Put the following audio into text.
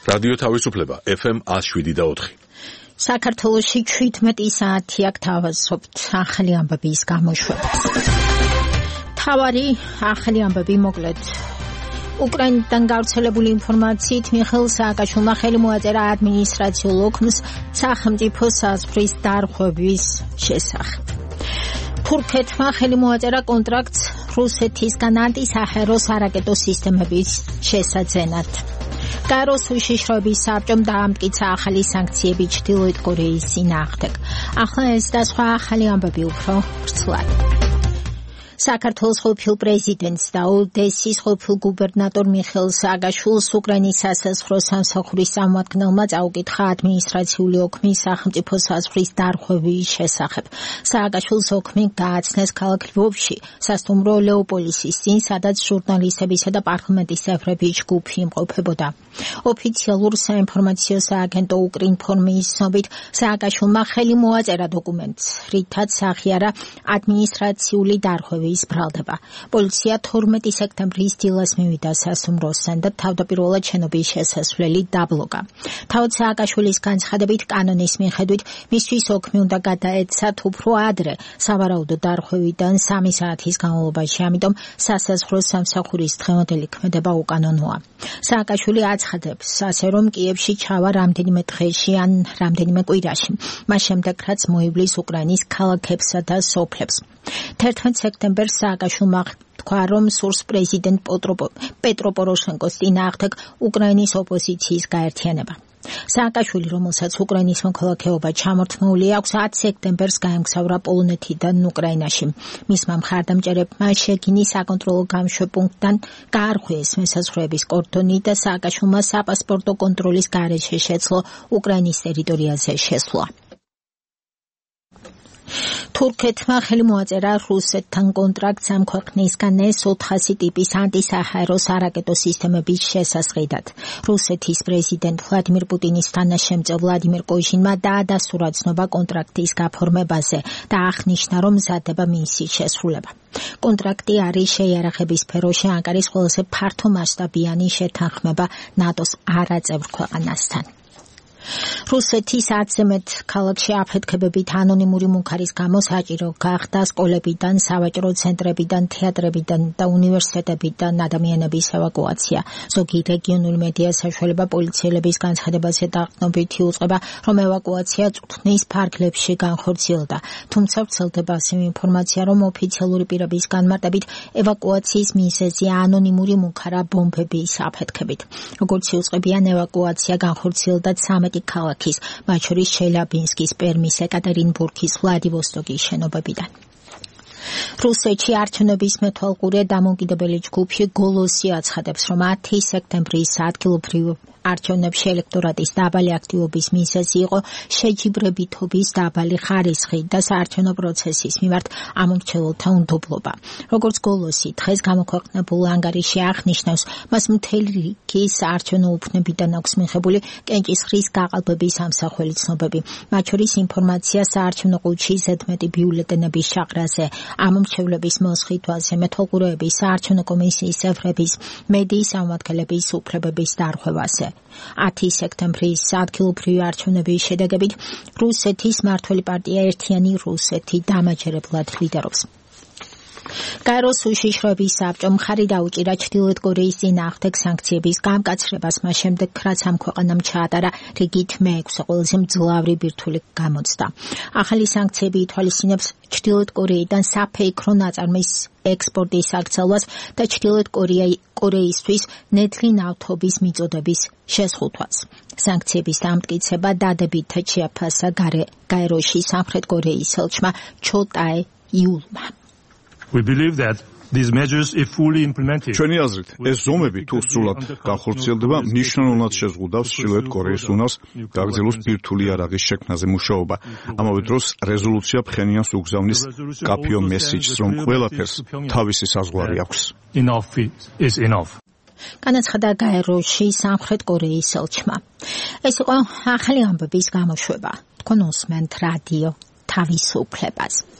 რადიო თავისუფლება FM 107.4. საქართველოში 17 საათი აქ თავაზობთ ახალი ამბების გამოშვებას. თავარი ახალი ამბები მოკლედ. უკრაინიდან გავრცელებული ინფორმაციით მიხეილ სააკაშვილმა ხელი მოაწერა ადმინისტრაციულ ოქმს სახელმწიფო საზღვრის დარღვევის შესახებ. თურქეთმა ხელი მოაწერა კონტრაქტს რუსეთისგან ანტისაჰაერო სარაკეტო სისტემების შესაძენად. გაეროს უშიშროების საბჭომ დაამტკიცა ახალი სანქციები ჩრდილოეთ კორეის წინააღმდეგ. ახლა ეს და სხვა ახალი ამბები უფრო ვრცლად. საქართველოს ყოფილ პრეზიდენტს და ოდესის ყოფილ გუბერნატორ მიხეილ სააკაშვილს უკრაინის სასაზღვრო სამსახურის წარმომადგენელმა წაუკითხა ადმინისტრაციული ოქმის სახელმწიფო საზღვრის დარღვევის შესახებ. სააკაშვილს ოქმი გააცნეს ქალაქ ლვოვში, სასტუმრო ლეოპოლისის წინ, სადაც ჟურნალისტებისა და პარლამენტის წევრების ჯგუფი იმყოფებოდა. ოფიციალურ საინფორმაციო სააგენტო უკრინფორმის ცნობით, სააკაშვილმა ხელი მოაწერა დოკუმენტს, რითაც აღიარა ადმინისტრაციული დარღვევის ბრალდება. პოლიცია 12 სექტემბრის დილას მივიდა სასტუმროსთან და თავდაპირველად შენობის შესასვლელი დაბლოკა. თავად სააკაშვილის განცხადებით, კანონის მიხედვით, მისთვის ოქმი უნდა გადაეცათ უფრო ადრე, სავარაუდო დარღვევიდან 3 საათის განმავლობაში, ამიტომ სასაზღვრო სამსახურის დღევანდელი ქმედება უკანონოა. სააკაშვილი აცხადებს, ასე რომ კიევში ჩავა რამდენიმე დღეში ან რამდენიმე კვირაში, მას შემდეგ რაც მოივლის უკრაინის ქალაქებსა და სოფლებს. 11 სექტემბერს სააკაშვილმა თქვა, რომ სურს პრეზიდენტ პეტრო პოროშენკოს წინააღმდეგ უკრაინის ოპოზიციის გაერთიანება. სააკაშვილი, რომელსაც უკრაინის მოქალაქეობა ჩამორთმეული აქვს, 10 სექტემბერს გაემგზავრა პოლონეთიდან უკრაინაში. მისმა მხარდამჭერებმა შეგინის საკონტროლო გამშვებპუნქტიდან გაარღვიეს მესაზღვრეების კორდონი და სააკაშვილმა საპასპორტო კონტროლის გარეშე შეძლო უკრაინის ტერიტორიაზე შესვლა. თურქეთმა ხელი მოაწერა რუსეთთან კონტრაქტს ამ ქვეყნისგან S-400 ტიპის ანტისაჰაერო სარაკეტო სისტემების შესასყიდად. რუსეთის პრეზიდენტ ვლადიმირ პუტინის თანაშემწე ვლადიმირ კოჟინმა დაადასტურა ცნობა კონტრაქტის გაფორმებაზე და აღნიშნა, რომ მზადდება მისი შესრულება. კონტრაქტი არის შეიარაღების სფეროში ანკარის ყველაზე ფართო მასშტაბიანი შეთანხმება ნატოს არაწევრ ქვეყანასთან. რუსეთის 10-ზე მეტ ქალაქში აფეთქებებით ანონიმური მუქარის გამო საჭირო გახდა სკოლებიდან, სავაჭრო ცენტრებიდან, თეატრებიდან და უნივერსიტეტებიდან ადამიანების ევაკუაცია. ზოგი რეგიონული მედია საშუალება პოლიციელების განცხადებაზე დაყრდნობით იუწყება, რომ ევაკუაცია წვრთნის ფარგლებში განხორციელდა. თუმცა ვრცელდება ასევე ინფორმაცია, რომ ოფიციალური პირების განმარტებით ევაკუაციის მიზეზია ანონიმური მუქარა ბომბების აფეთქებით. როგორც იუწყებიან, ევაკუაცია განხორციელდა 13 ქალაქის, მათ შორის ჩელიაბინსკის, პერმის, ეკატერინბურგის, ვლადივოსტოკის შენობებიდან. რუსეთში არჩევნების მეთვალყურე დამოუკიდებელი ჯგუფი გოლოსი აცხადებს, რომ 10 სექტემბრის ადგილობრივ არჩევნებში ელექტორატის დაბალი აქტივობის მიზეზი იყო შეჯიბრებითობის დაბალი ხარისხი და საარჩევნო პროცესის მიმართ ამომრჩეველთა უნდობლობა. როგორც გოლოსი დღეს გამოქვეყნებულ ანგარიში აღნიშნავს, მას მთელი რიგი საარჩევნო უფლებიდან აქვს მიღებული კენჭისყრის გაყალბების ამსახველი ცნობები, მათ შორის ინფორმაცია საარჩევნო ყუთში ზედმეტი ბიულეტენების ჩაყრაზე, ამომრჩევლების მოსხითვაზე, მეთვალყურეების, საარჩევნო კომისიის წევრების, მედიის წარმომადგენლების უფლებების დარღვევაზე. 10 სექტემბრის ადგილობრივი არჩევნების შედეგებით რუსეთის მმართველი პარტია ერთიანი რუსეთი დამაჯერებლად ლიდერობს. გაეროს უშიშროების საბჭომ მხარი დაუჭირა ჩრდილოეთ კორეის წინააღმდეგ სანქციების გამკაცრებას მას შემდეგ, რაც ამ ქვეყანამ ჩაატარა რიგით მე-6 ყველაზე მძლავრი ბირთვული გამოცდა. ახალი სანქციები ითვალისწინებს ჩრდილოეთ კორეიდან საფეიქრო ნაწარმის ექსპორტის აკრძალვას და ჩრდილოეთ კორეისთვის ნედლი ნავთობის მიწოდების შეზღუდვას. სანქციების დამტკიცება დადებითად შეაფასა გაეროში სამხრეთ კორეის ელჩმა ჩო ტაე იულმა. We believe that these measures, if fully implemented, ჩვენი აზრით, ეს ზომები თუ სრულად განხორციელდება, მნიშვნელოვნად შეზღუდავს ჩრდილოეთ კორეის უნარს გაგრძელოს ბირთვული იარაღის შექმნაზე მუშაობა. ამავე დროს რეზოლუცია ფხენიანს უგზავნის კაფიო მესიჯს, რომ ყველაფერს თავისი საზღვარი აქვს. Enough is enough. განაცხადა გაეროში სამხრეთ კორეის ელჩმა. ეს იყო ახალი ამბების გამოშვება. თქვენ უსმენთ რადიო თავისუფლებას.